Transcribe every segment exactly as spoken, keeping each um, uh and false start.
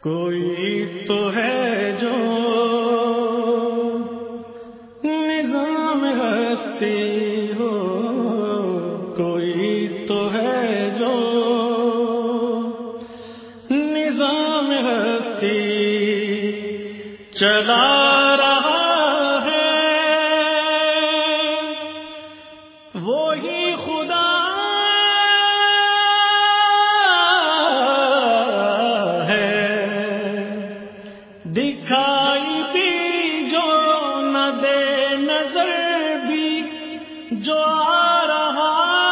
कोई तो है जो निजाम हस्ती हो, कोई तो है जो निजाम हस्ती चला रहा है, वो ही खुदा दिखाई भी जो न दे नजर भी जो आ रहा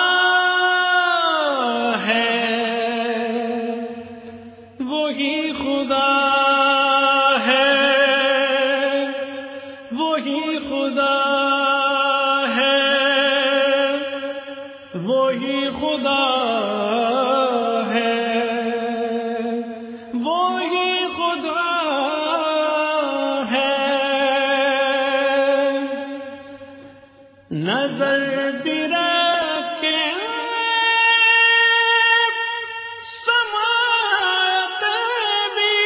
है, वही खुदा है, वही खुदा है, वही खुदा है, वही खुदा नजर भी रखे समाते भी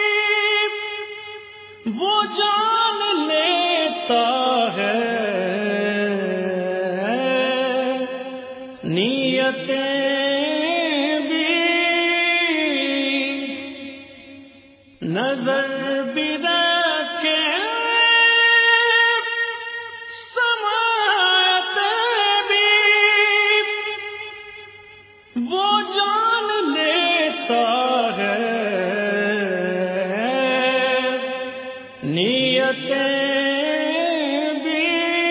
वो जान लेता है, नीयतें भी नजर भी रखे वो जान लेता है, नीयतें भी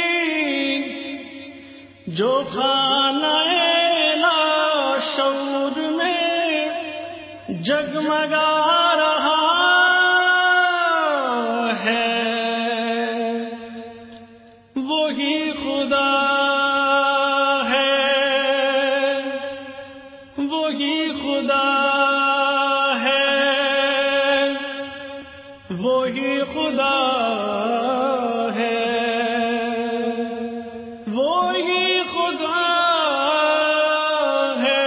जो खानाए लाशऊर में जगमगा रहा है, वही खुदा वही खुदा है, वही खुदा है, वही खुदा है।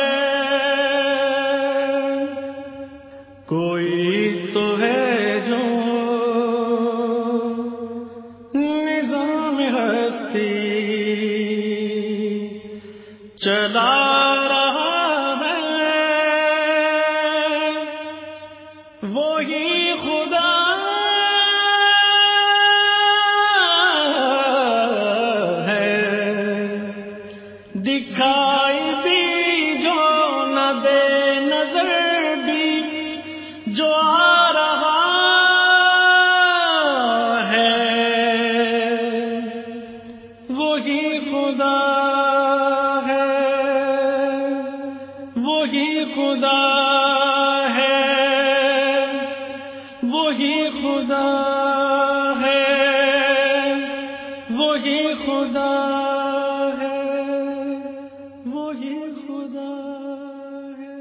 कोई तो है जो निजाम हस्ती चला वही खुदा है, दिखाई भी जो न दे नजर भी जो आ रहा है, वही खुदा है, वही खुदा है, वही खुदा है, वही खुदा है, वही खुदा है।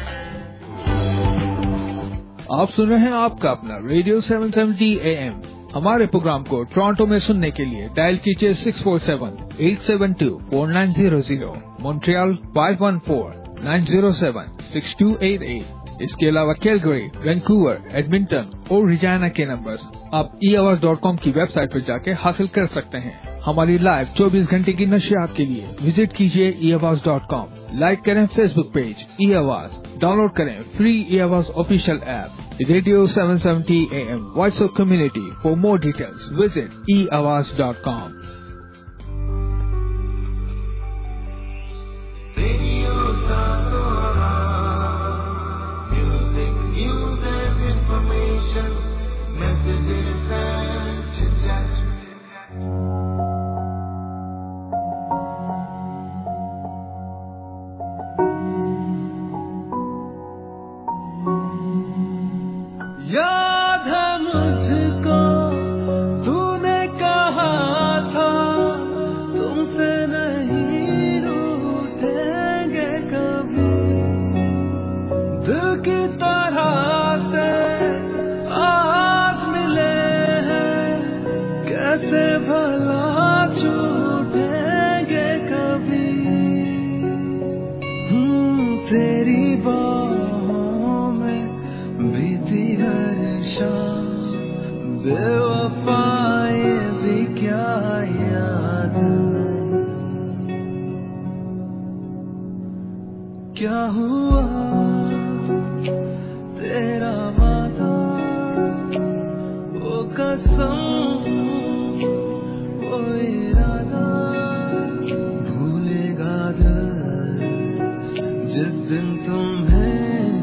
आप सुन रहे हैं आपका अपना radio seven seventy A M हमारे प्रोग्राम को टोरंटो में सुनने के लिए डायल कीजिए six four seven eight seven two four nine zero zero, Montreal five one four nine zero seven six two eight eight. इसके अलावा कैलगरी, वैंकूवर, एडमिंटन और रिजाना के नंबर्स आप ई आवाज डॉट कॉम की वेबसाइट पर जाके हासिल कर सकते हैं। हमारी लाइव चौबीस घंटे की नशियात के लिए विजिट कीजिए E Awaaz dot com. Like करें Facebook page E Awaaz, download करें free E Awaaz official app radio seven seventy A M voice of community. For more details visit E Awaaz dot com. याद है मुझको तूने कहा था तुमसे नहीं रूठेंगे कभी, दिल की तरह से आज मिले हैं कैसे भला छूटेंगे कभी। हम्म तेरी बाहों में बीती हर शाम, बेवफाई भी क्या याद नहीं। क्या हुआ तेरा वादा, वो कसम, वो इरादा, भूलेगा दिल जिस दिन तुम्हें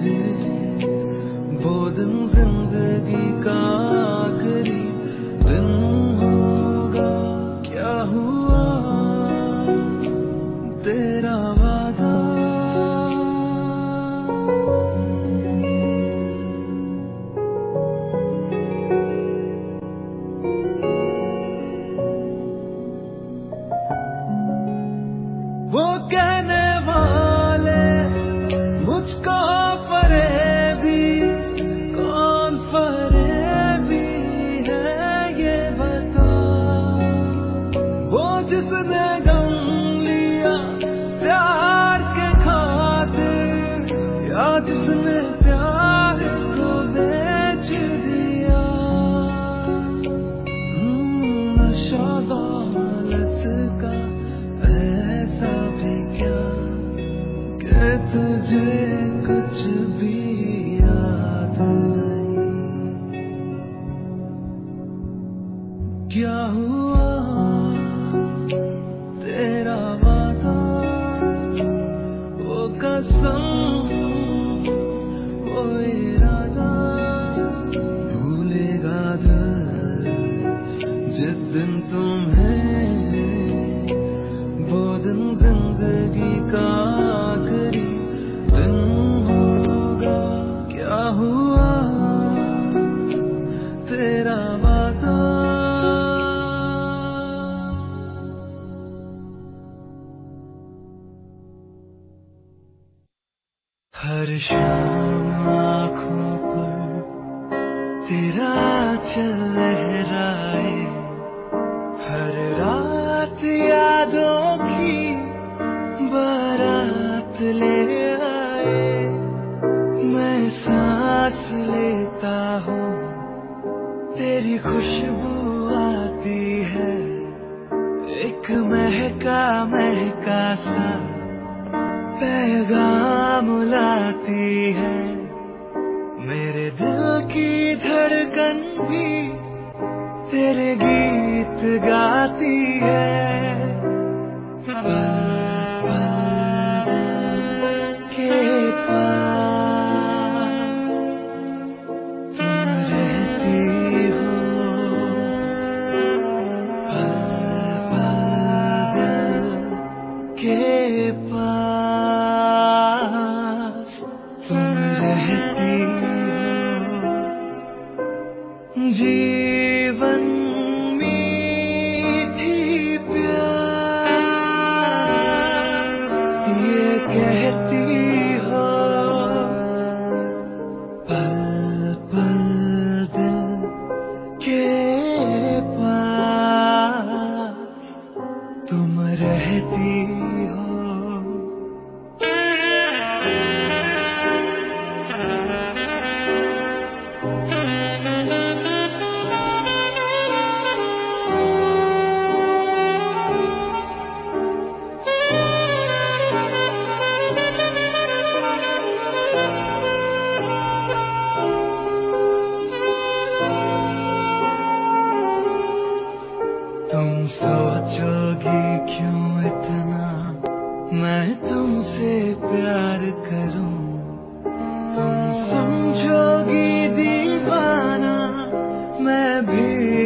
वो दिन जिंदगी का आखिरी दिन होगा। क्या हुआ तेरा वादा, वो कहने वाले मुझको फरेबी, कौन फरेबी है ये बता। वो जिसने गम लिया प्यार के खातिर, या जिसने प्यार को बेच दिया। नशा दौलत का ऐसा भी क्या कि तुझे कुछ भी याद नहीं। क्या हुआ तेरा वादा, वो कसम, वो इरादा, भूलेगा दिल जिस दिन तुम्हें वो दिन जिंदगी का आखिरी दिन होगा। क्या हुआ तेरा वादा। हर शाम आँखों पर तेरा चल लहराए, हर रात यादों की बारात ले आए। मैं सांस लेता हूँ तेरी खुशबू आती है, एक महका महका सा पैगाम लाती है। मेरे दिल की धड़कन भी तेरे गीत गाती है। पल पल के पास तुम रहती हो, पल पल के पास तुम रहती हो। जीवन मीठी प्यार ये कहती हो, पल पल दिल के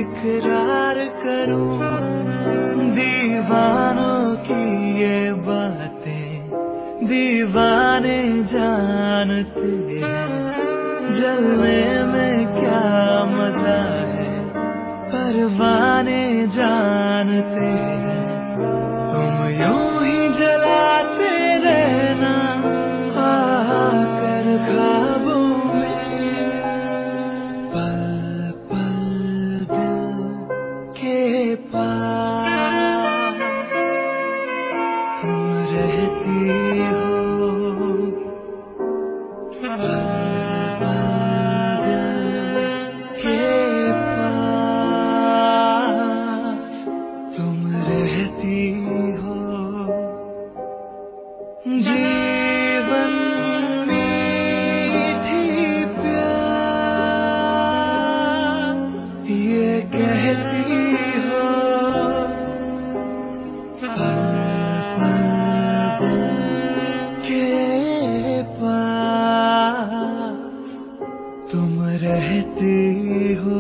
इकरार करूं, दीवानों की ये बातें दीवाने जानते हैं, जलने में क्या मजा है परवाने जानते हैं। तुम यूं ही जलाते रहना आकर ख्वाबों में, पल पल दिल के पास तुम रहती हो, पल पल दिल के पास तुम रहती हो। जीवन मीठी प्यार ये कहती हो, पल पल दिल के पास तुम रहती हो।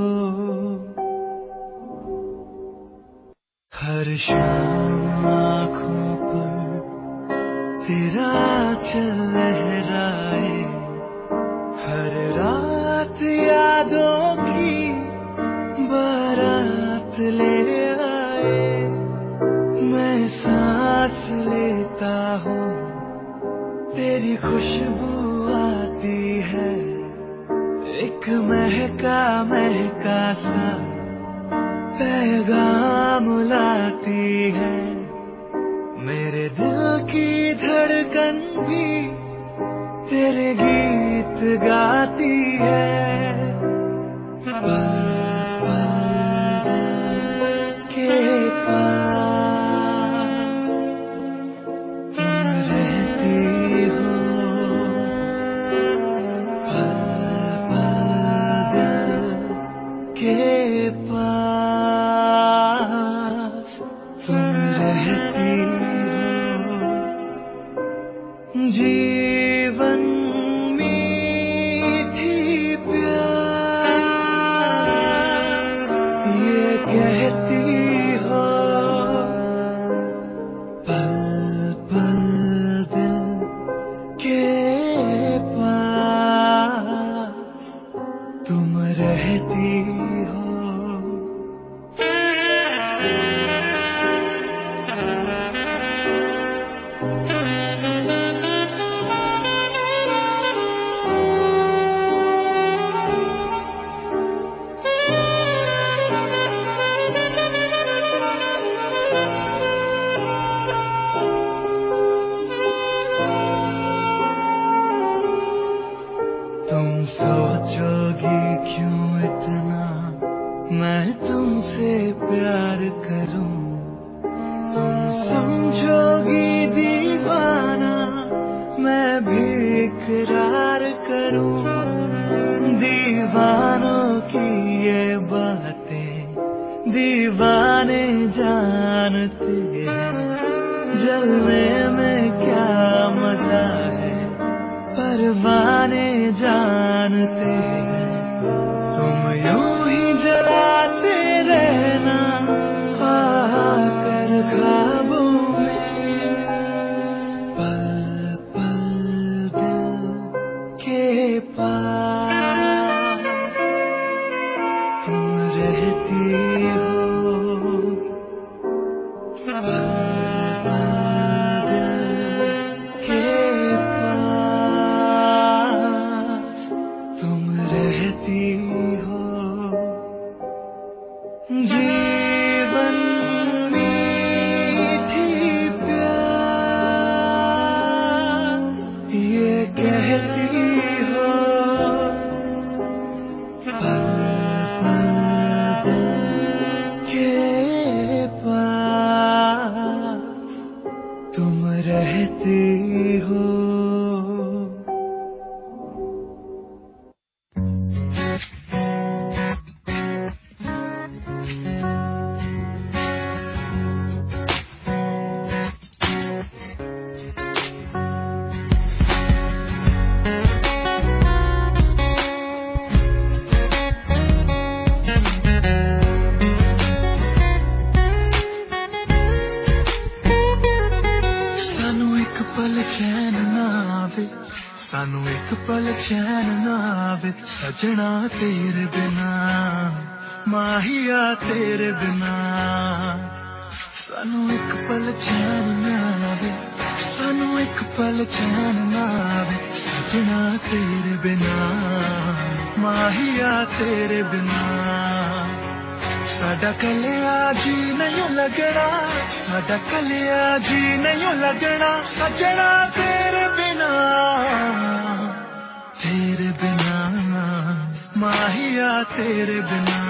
हर शाम आँखों पर तेरा चल लहराए, हर रात यादों की बारात ले आए। मैं सांस लेता हूँ तेरी खुशबू आती है, एक महका महका सा पैगाम लाती है। मेरे दिल की धड़कन भी तेरे गीत गाती है, पल पल दिल के पास तुम रहती हो, पल पल दिल के पास तुम रहती हो। जीवन मीठी प्यार ये कहती हो, पल पल दिल के पास तुम रहती हो। तुम सोचोगी क्यों इतना मैं तुमसे प्यार करूं, तुम समझोगी दीवाना मैं भी इकरार करूं। दीवानों की ये बातें दीवाने जानते हैं, जलने में क्या मजा है परवाने जानते हैं। तुम यूं ही जलाते रहना आकर ख्वाबों में, पल पल दिल के पास तुम रहती हो, पल पल दिल के पास तुम रहती हो। जीवन मीठी प्यार ये कहती हो, पल पल दिल चैन ना आवे सजना तेरे बिना माहिया तेरे बिना सानू एक पल चैन ना आवे सानू एक पल चैन ना आवे सजना तेरे बिना माहिया तेरे बिना साडा कलिया जी नहीं लगना साडा कलिया जी नहीं लगना सजना तेरे बिना तेरे बिना माहिया तेरे बिना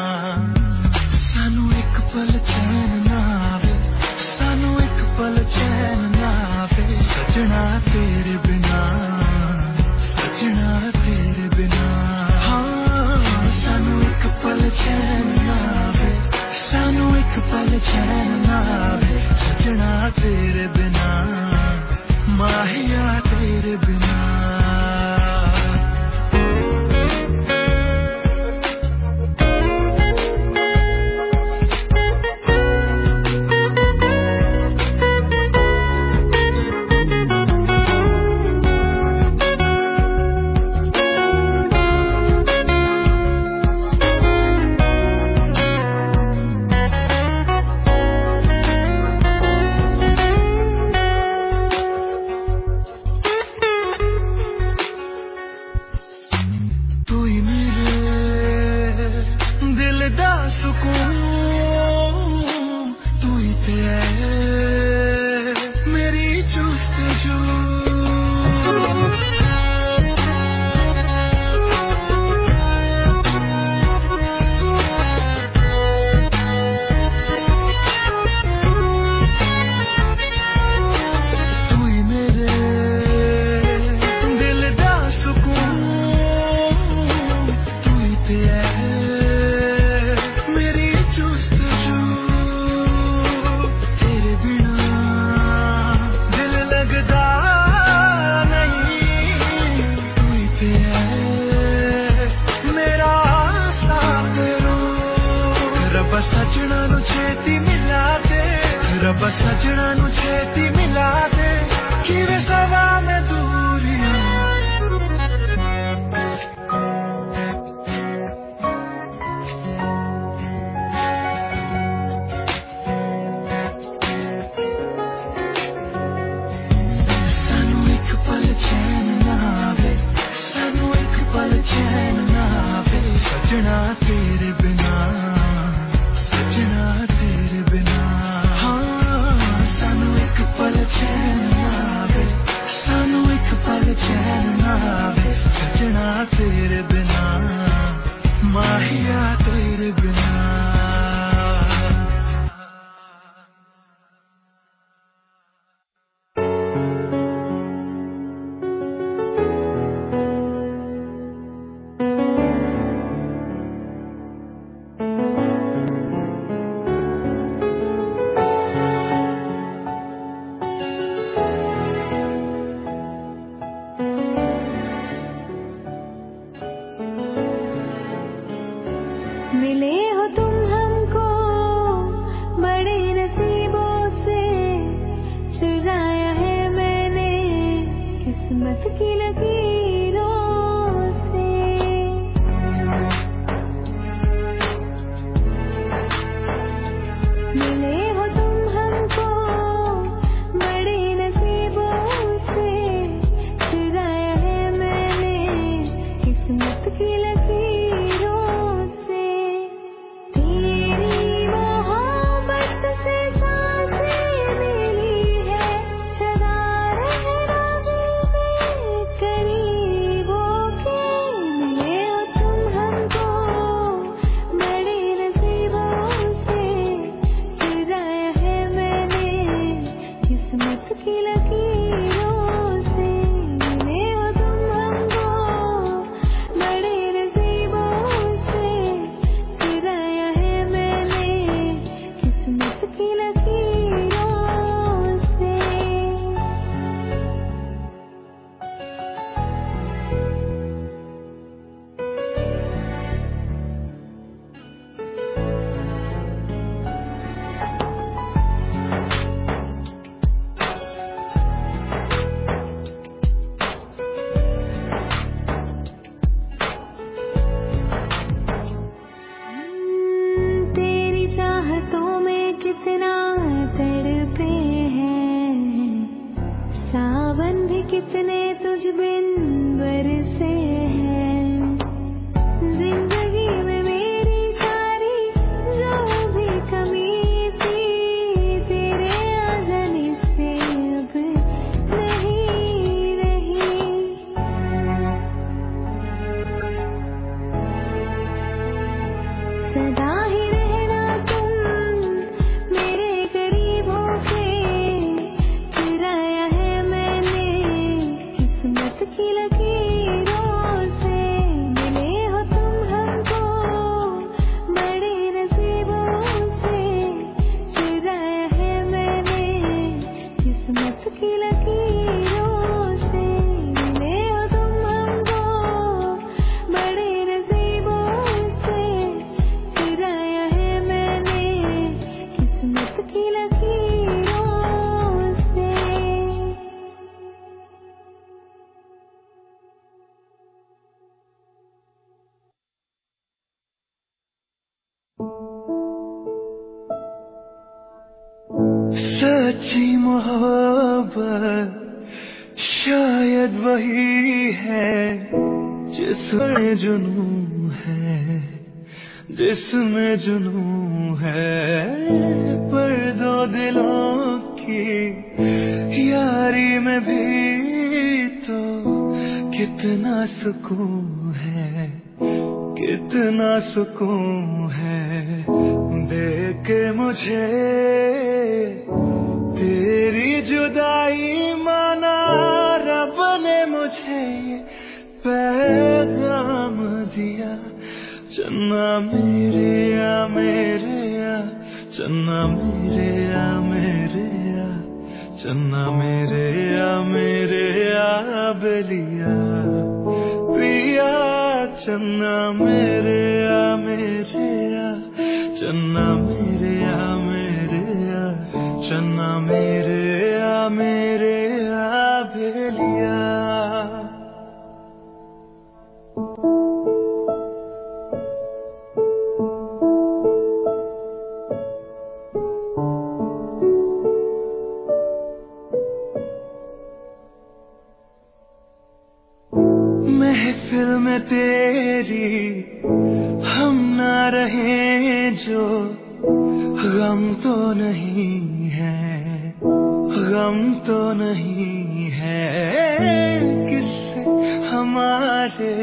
सानू एक पल चैन ना आवे सानू एक पल चैन ना आवे सजना तेरे बिना सजना तेरे बिना हाँ सानू एक पल चैन ना आवे सानू एक पल चैन ना आवे सजना तेरे बिना माहिया तेरे बिना सजना नु छेती मिला दे किवे सवा में दूरियां सानू एक पल चैन ना आवे सानू एक पल चैन ना आवे सजना तेरे बिना सजना तेरे बिना पल चैन ना आवे सानू एक पल चैन ना आवे सजना तेरे बिना माहिया तेरे बिना मिले हो तुम हमको बड़े नसीबों से चुराया है मैंने किस्मत की लकीरों से मिले हो तुम हमको बड़े नसीबों से चुराया है मैंने किस्मत की लकीरों से कितना तड़पे हैं, सावन भी कितने तुझ बिन बरसे हैं। जिंदगी में मेरी सारी जो भी कमी थी, तेरे आ जाने से अब नहीं रही। सदा ही रहना तुम मेरे करीब होके, चुराया है मैंने किस्मत की लकीरों से। मिले हो तुम हमको बड़े नसीबों से, चुराया है मैंने किस्मत की लकीरों से। मिले हो तुम हमको बड़े नसीबों से, चुराया है मैंने किस्मत की लकीरों से। सच्ची मोहब्बत शायद वही है जिसमें जुनू है, जिसमें जुनू है। पर दो दिलों की यारी में भी तो कितना सुकून है, कितना सुकून है। देख के मुझे तेरी जुदाई माना, रब ने मुझे ये पैगाम दिया। चन्ना मेरे या मेरे या, चन्ना मेरे या मेरे या, चन्ना मेरे या मेरे या बलिया पिया। चन्ना मेरे या मेरे या, चन्ना मेरे या मेरे या, चन्ना मेरे या मेरे या बलिया। महफिल में तेरी हम ना रहे जो, गम तो नहीं है, गम तो नहीं है। किससे हमारे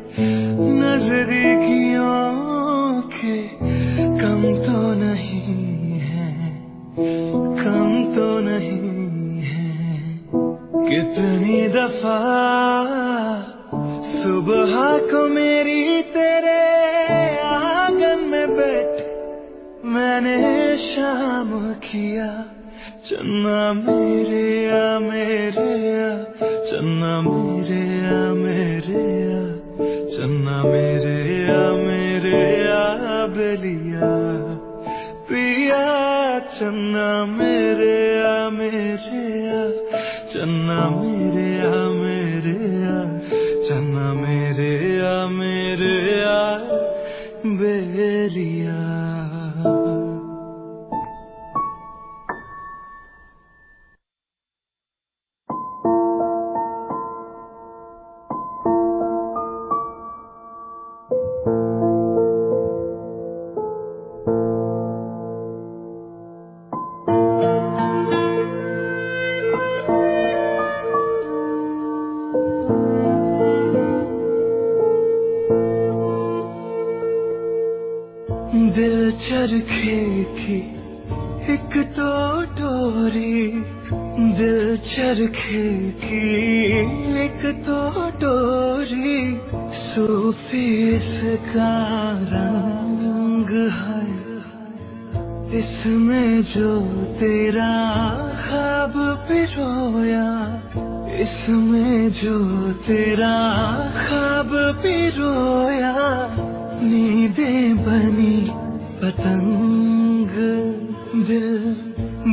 नजदीकियों के कम तो नहीं है, कम तो नहीं है। कितनी दफा सुबह को मेरी तेरे आंगन में बैठ मैंने शाम किया। चन्ना मेरे या मेरे या, चन्ना मेरे या मेरे या, चन्ना मेरे या मेरे या बलिया पिया। चन्ना मेरे या मेरे या, चन्ना मेरे या मेरे या, चन्ना मेरे या मेरे या बेलिया। दिल चरखे की एक तो डोरी, दिल चरखे की एक तो डोरी। सूफी इसका रंग है, इसमें जो तेरा ख्वाब पिरोया, इसमें जो तेरा ख्वाब पिरोया। नींदें बनी पतंग, दिल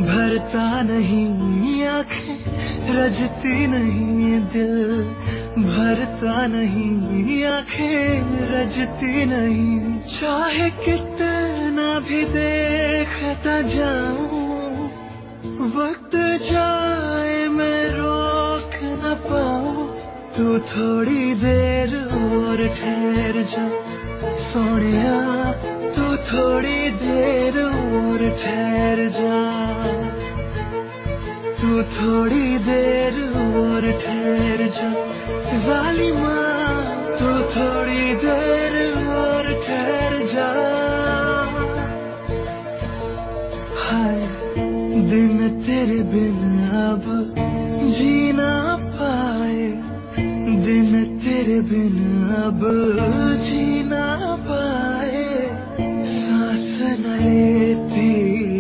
भरता नहीं, आंखें रजती नहीं, दिल भरता नहीं, आंखें रजती नहीं, चाहे कितना भी देखता जाऊं, वक्त जाए मैं रोक न पाऊं। तू थोड़ी देर और ठहर जा सोनिया, तू थोड़ी देर और ठहर जा, तू थोड़ी देर और ठहर जा जालिमा, तू थोड़ी देर और ठहर जा। हाय दिन तेरे बिन अब जी ना पाए, दिन तेरे बिन अब जी ना पाए, सांस न लेती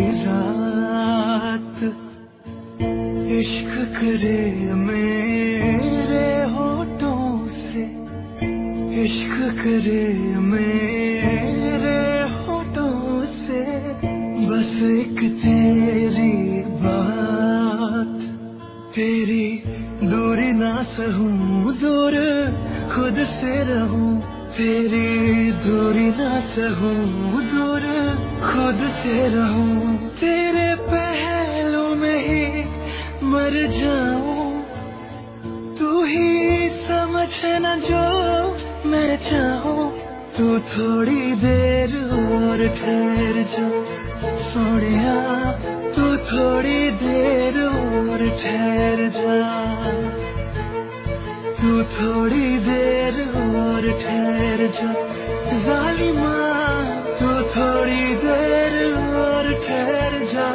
रात, इश्क करे मेरे होठों से, इश्क करे मेरे होठों से, बस एक तेरी बात, तेरी दूरी ना सहूं, दूर खुद से रहूं, तेरी दूरी ना सहूं, दूर खुद से रहूं, तेरे पहलू में ही मर जाऊं, तू ही समझना जो मैं चाहूं। तू थोड़ी देर और ठहर जा सोनिया, तू थोड़ी देर और ठहर जा, तू थोड़ी देर और ठहर जा जालिमा, तू थोड़ी देर और ठहर जा।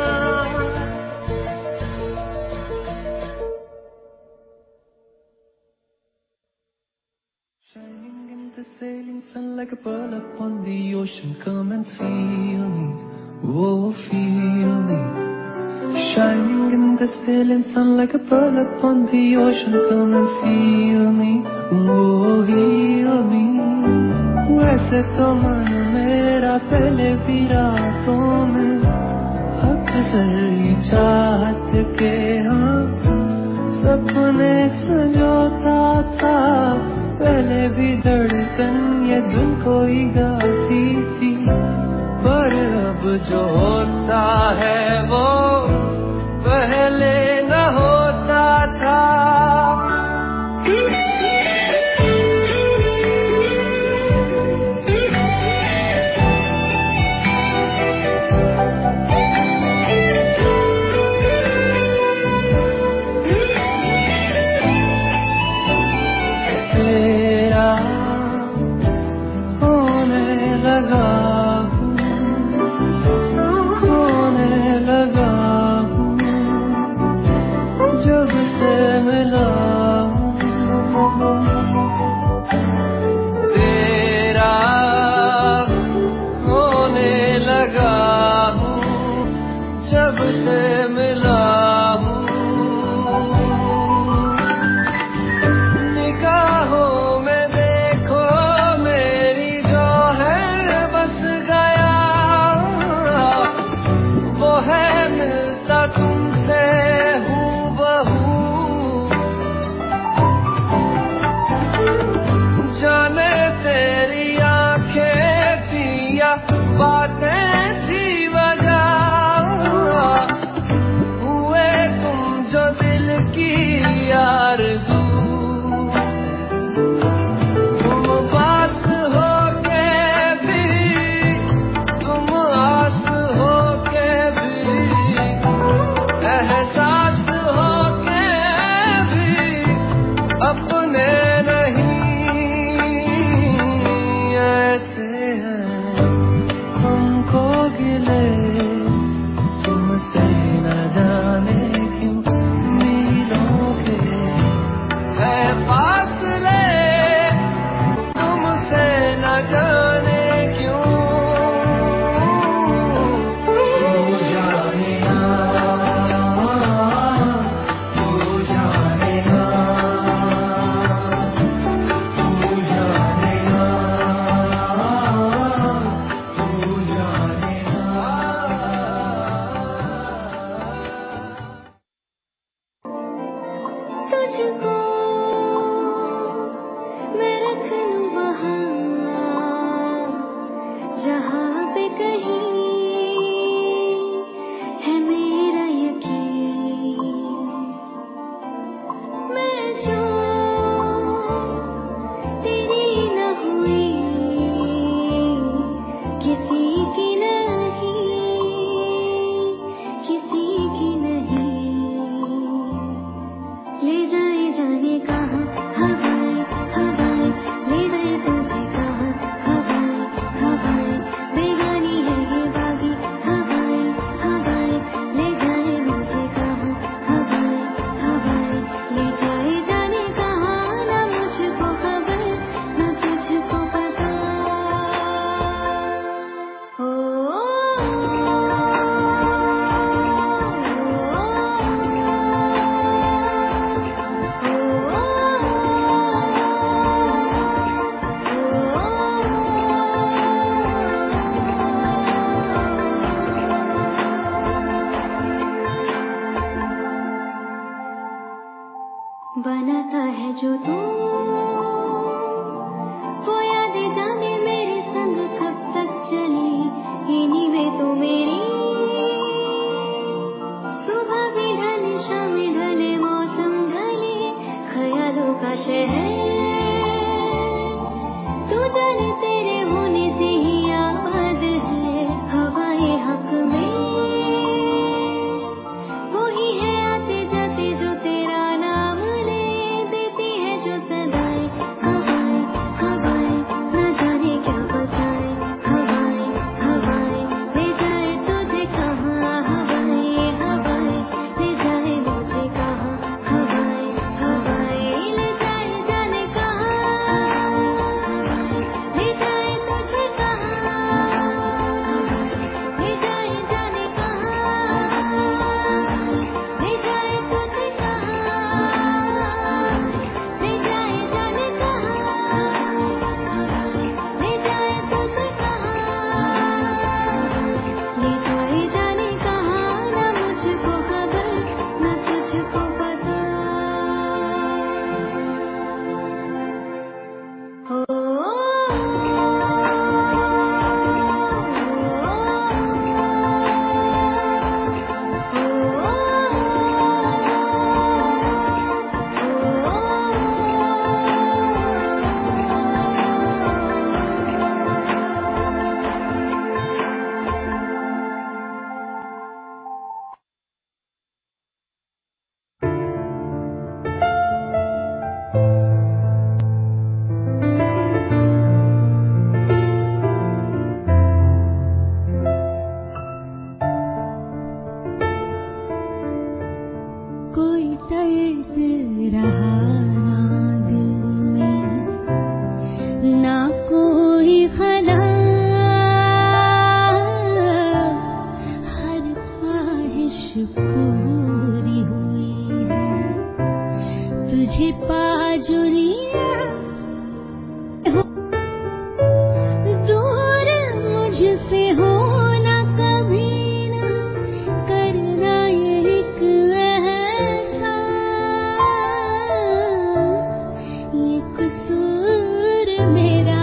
Shining in the sailing sun like a pearl upon the ocean, come and feel me, oh feel me. Shining in the sailing sun like a pearl upon the ocean, come and feel me, oh feel me. वैसे तो मन मेरा पहले भी रातों में अक्सर ही चाहत के हाँ सपने संजोता था, पहले भी धड़कन ये धुन कोई गाती थी, पर अब जो होता है वो पहले न होता था। तेरा होने लगा होने लगा जब से मिला, तेरा होने लगा जब से मिला, निगाहों में देखो मेरी जो है बस गया, वो है मिलता तुमसे हूबहू, जाने तेरी आंखें थी या बातें थी वजह, हुए तुम जो दिल की आरज़ू, तुम पास होके भी, तुम आस होके भी, एहसास होके भी अपने नहीं, ऐसे हैं हमको गिले तुमसे न जाने क्यों मीलों के जहाँ पे कहीं है मेरा यकीन, मैं जो तेरी न हुई किसी की नहीं, किसी की नहीं। ले जाए जाने कहाँ हवाएं हवाएं, ले जाए तुझे कहाँ हवाएं हवाएं, बेगानी है ये बागी हवाएं हवाएं, ले जाए मुझे कहाँ हवाएं हवाएं, ले जाए जाने कहाँ, ना मुझको खबर ना तुझको पता। ओ, बनाता है जो तू वो यादें जाने मेरे संग कब तक चली, इन्हीं में तो मेरी सुबह भी ढले शाम ढले मौसम ढले, ख्यालों का शहर तू जाने तेरे होने से ही आबाद है। हवाएं हक में वही है आते जाते जो तेरा नाम ले, देती है जो सदाएं हवाएं हवाएं, न जाने क्या बताएं हवाएं हवाएं, ले जाए तुझे कहाँ हवाएं हवाएं, ले जाए मुझे कहाँ हवाएं हवाएं, ले जाए जाने कहाँ, ले जाए तुझे कहाँ, ले जाए जाने कहाँ, ले जाए तुझे कहाँ, ले जाए जाने कहाँ, ले जाए तुझे कहाँ, ले जाए जाने कहाँ, ना मुझको खबर ना तुझको पता। ओ, कोई दर्द रहा ना दिल में, ना कोई खला, हर ख्वाहिश पूरी हुई है, तुझे पा जो लिया हो, दूर मुझसे होना कभी ना करना ये एक एहसान, ये कसूर मेरा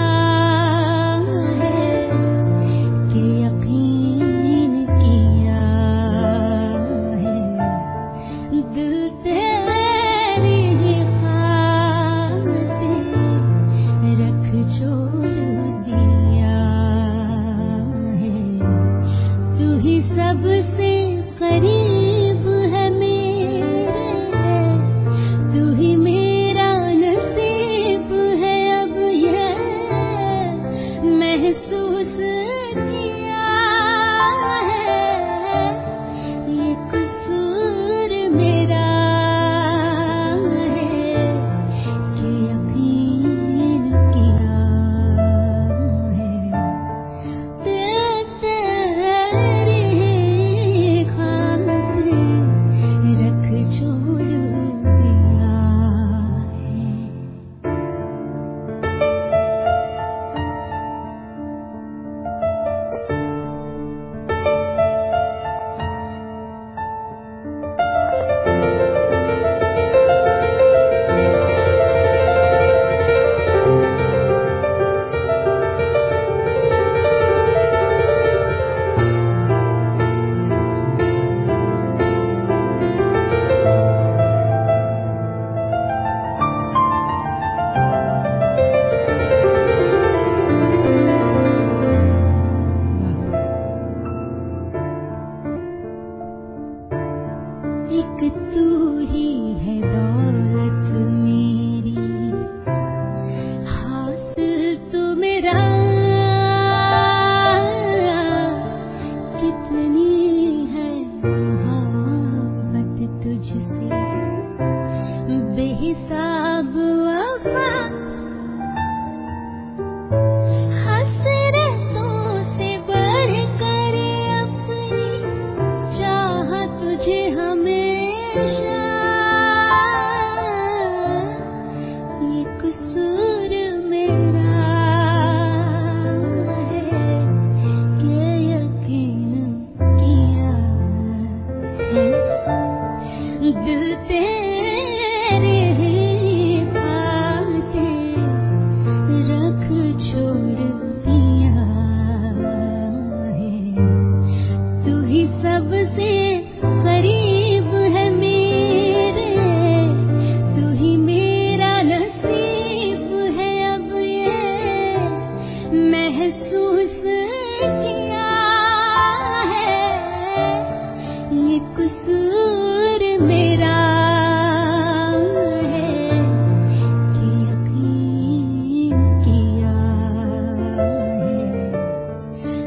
है कि यकीन किया है, दिल तेरी खातिर रख छोड़ दिया है, तू ही सबसे करीब है मेरे, तू ही मेरा नसीब है, अब ये महसूस किया है, ये कसूर मेरा है कि यकीन किया है, तेरी खातिर रख छोड़ दिया है।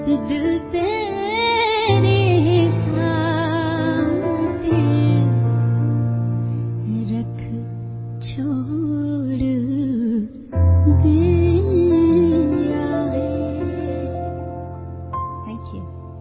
दिल तेरे साथे रख छोड़ गया है। Thank you.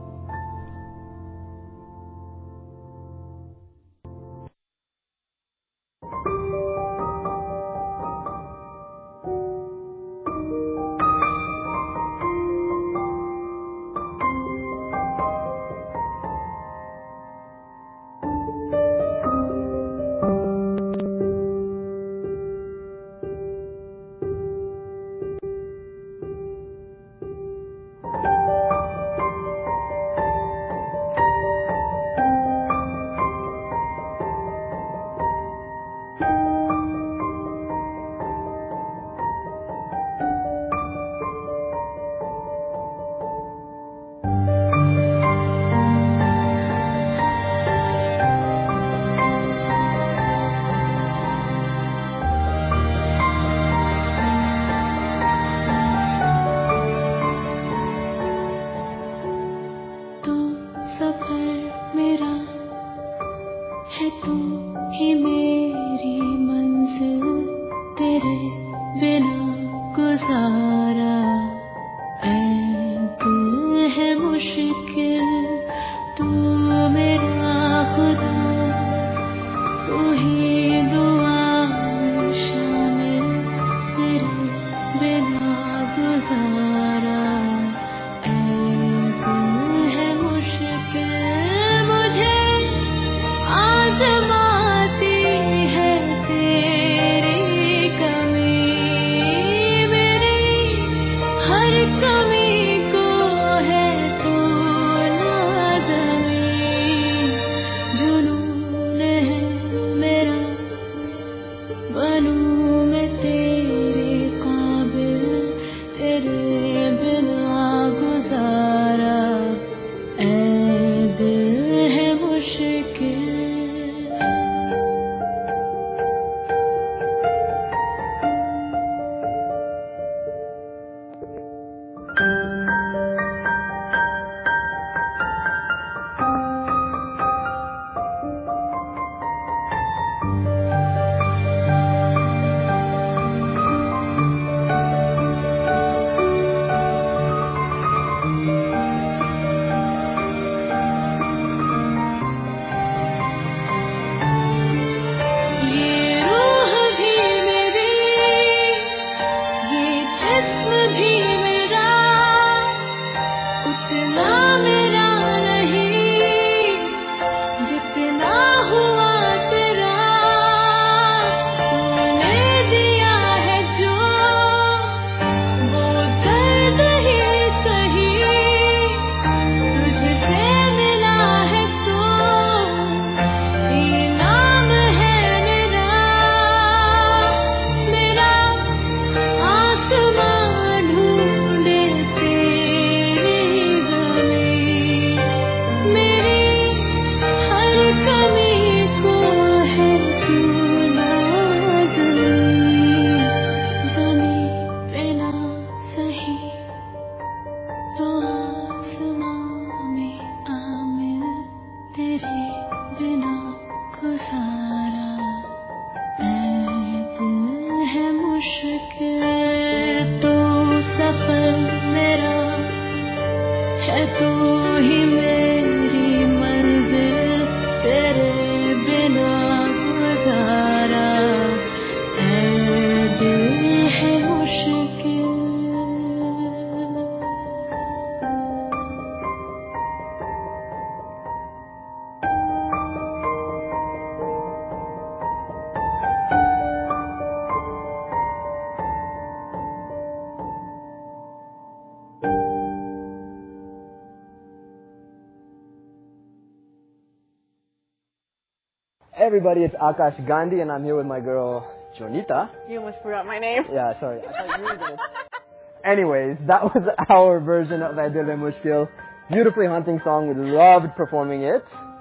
Everybody, it's Akash Gandhi, and I'm here with my girl, Jonita. You almost forgot my name. Yeah, sorry. I thought you were gonna... Anyways, that was our version of Ae Dil Hai Mushkil. Beautifully haunting song. We loved performing it.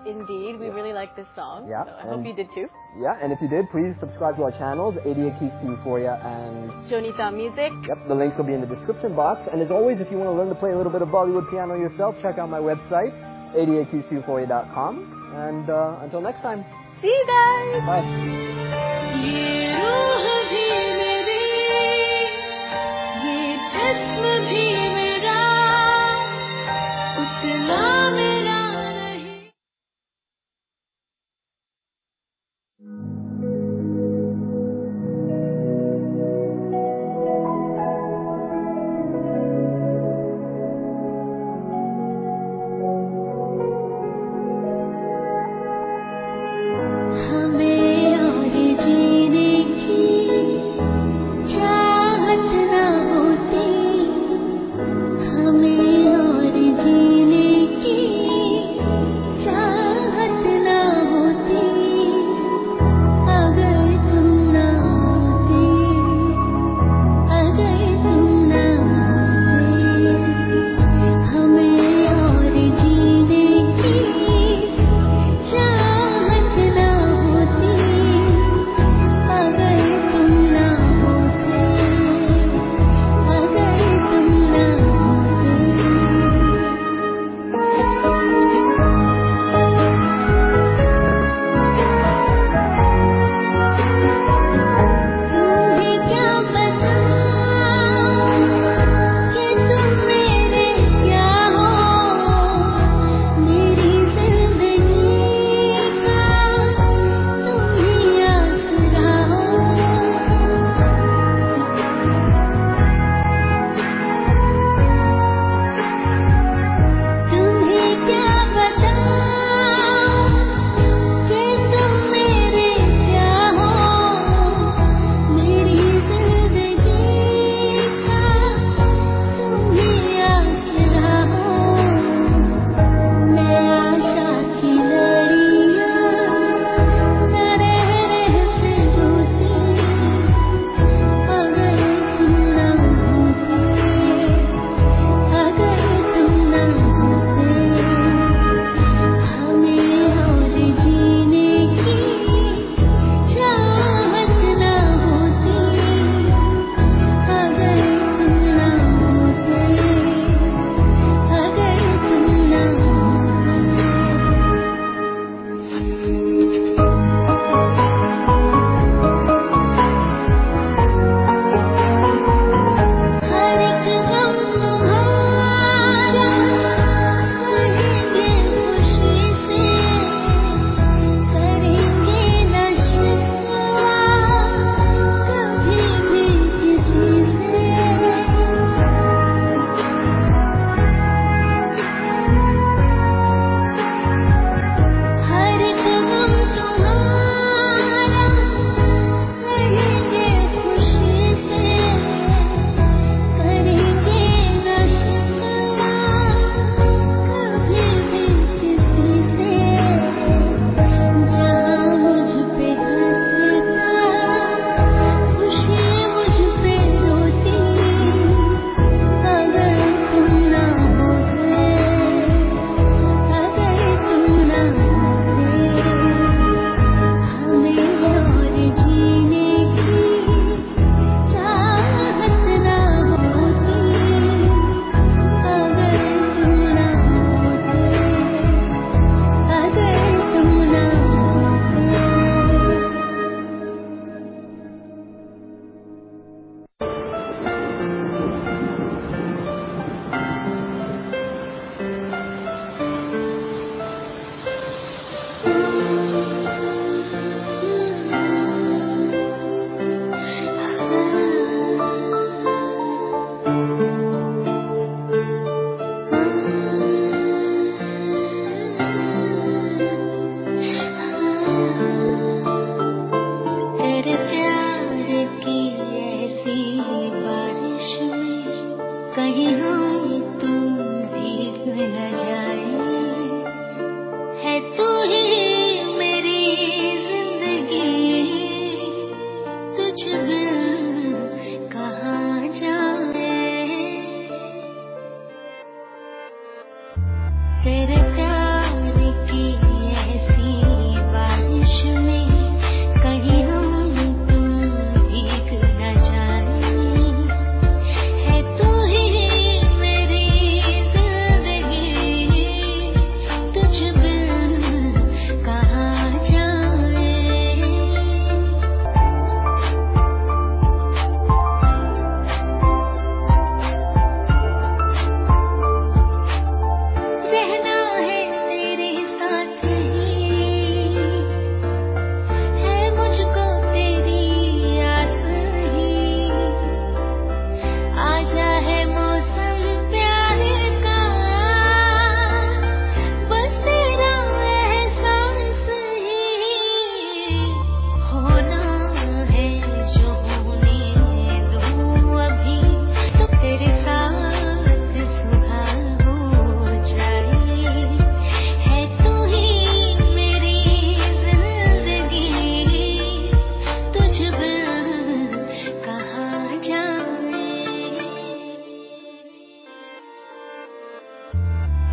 Indeed, we Yeah. really like this song. Yeah, So I and- hope you did too. Yeah, and if you did, please subscribe to our channels, eighty-eight Keys to Euphoria and Jonita Music. Yep, the links will be in the description box. And as always, if you want to learn to play a little bit of Bollywood piano yourself, check out my website, eighty-eight keys to euphoria dot com. And uh, until next time, See you guys! bye. ये रूह भी मेरी, ये जिस्म भी मेरा, उतना मेरा नहीं। हमें आगे जीने की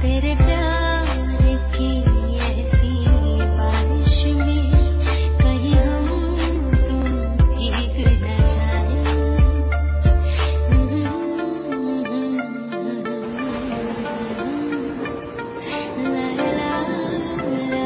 तेरे प्यार की ऐसी बारिश में कहीं हम तुम भीग न जाए। ला ला ला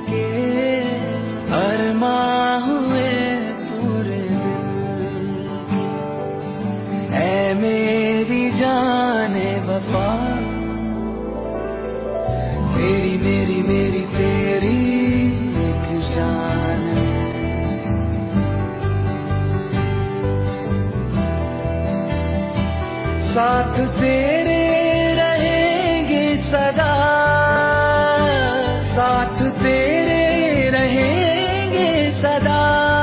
के अरमां हुए पूरे दिल के। ऐ मेरी जाने वफा, मेरी मेरी मेरी तेरी एक जान है। साथ तेरे रहेंगे सदा, साथ तेरे रहेंगे सदा।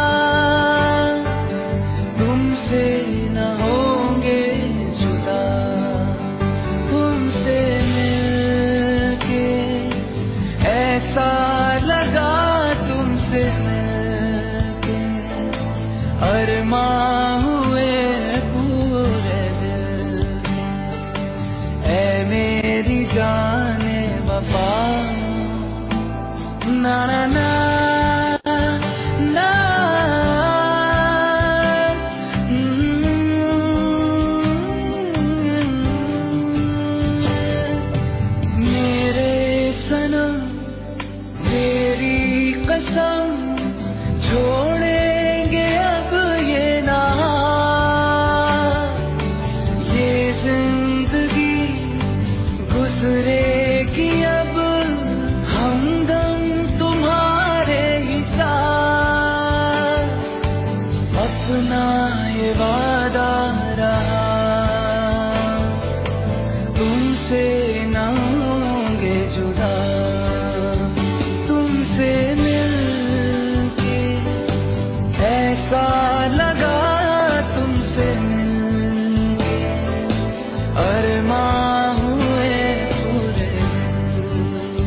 तुमसे न होंगे जुदा, तुमसे मिलके ऐसा लगा, तुमसे मिलके अरमां हुए पूरे दिल। ऐ मेरी जाने वफा, ना ना ना ना। मेरे सनम मेरी कसम, छोड़ेंगे अब ये नाम। ये जिंदगी गुजरेगी अब हमदम तुम्हारे ही साथ। अपना ये वादा रहा, तुमसे न होंगे जुदा। तुमसे मिलके ऐसा लगा, तुमसे मिलके अरमां हुए पूरे दिल।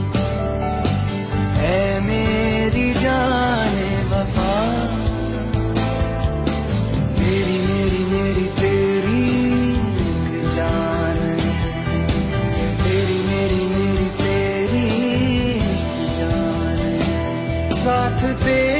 ऐ मेरी जाने वफा, मेरी मेरी मेरी तेरी एक जान है। तेरी मेरी मेरी तेरी एक जान है। साथ तेरे